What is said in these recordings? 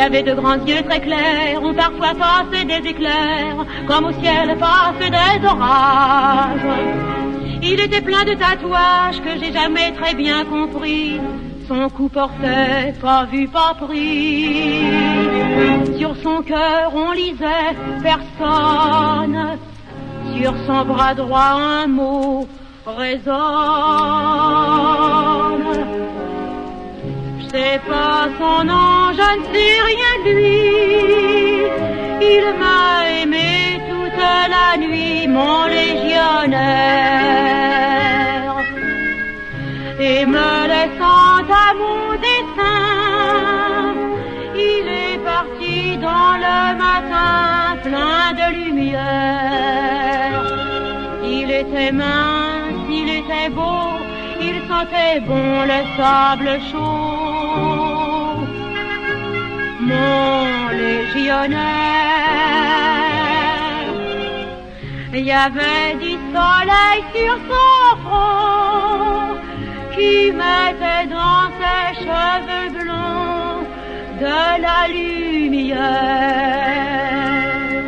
avait de grands yeux très clairs, où parfois passaient des éclairs, comme au ciel passent des orages. Il était plein de tatouages que j'ai jamais très bien compris. Son cou portait pas vu, pas pris. Sur son cœur on lisait personne. Sur son bras droit un mot résonne. Je sais pas son nom, je ne sais rien de lui. Il m'a aimé toute la nuit, mon légionnaire. Et me laissant à mon destin, il est parti dans le matin plein de lumière. Il était mince, il était beau, il sentait bon le sable chaud. Mon légionnaire, il y avait du soleil sur son front qui mettait dans ses cheveux blonds de la lumière.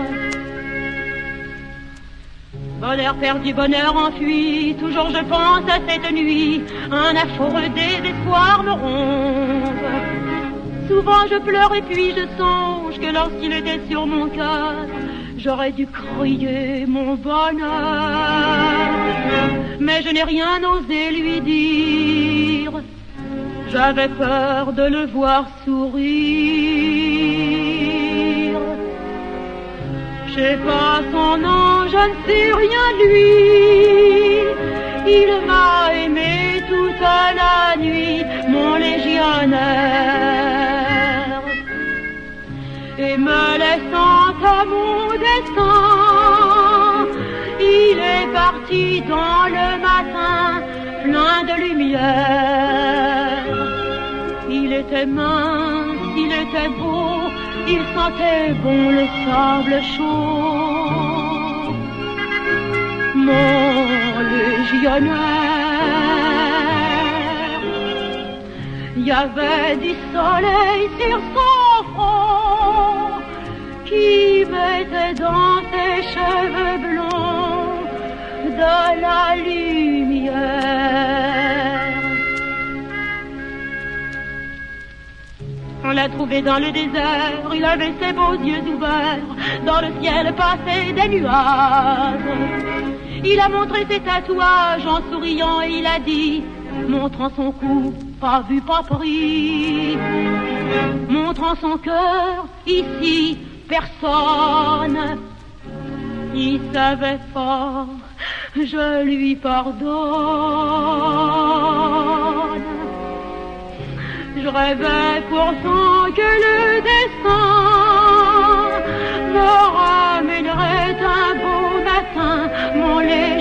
Bonheur perdu, bonheur enfui, toujours je pense à cette nuit, un affreux désespoir me ronge. Souvent je pleure et puis je songe que lorsqu'il était sur mon cœur, j'aurais dû crier mon bonheur. Mais je n'ai rien osé lui dire, j'avais peur de le voir sourire. Je sais pas son nom, je ne sais rien de lui. Il m'a aimé toute la nuit, mon légionnaire. Et me laissant à mon destin, il est parti dans le matin plein de lumière. Il était mince, il était beau, il sentait bon le sable chaud. Mon légionnaire, il y avait du soleil sur son front qui mettait dans ses cheveux blonds de la lumière. On l'a trouvé dans le désert, il avait ses beaux yeux ouverts, dans le ciel passaient des nuages. Il a montré ses tatouages en souriant et il a dit, montrant son cou, pas vu, pas pris, montrant son cœur, ici, personne. Il savait pas, je lui pardonne. Je rêvais pourtant que le destin me ramènerait un beau matin, mon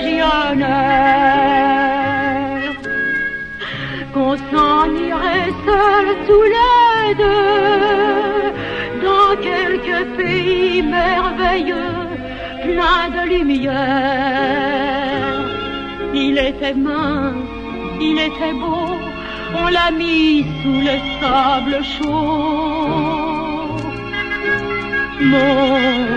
légionnaire, qu'on s'en irait seuls tous les deux dans quelques pays merveilleux, plein de lumière. Il était mince, il était beau, on l'a mis sous le sable chaud. Mon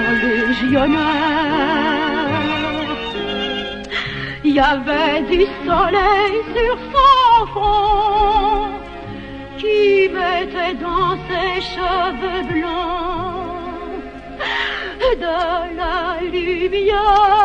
légionnaire, il y avait du soleil sur son front qui mettait dans ses cheveux blonds de la lumière.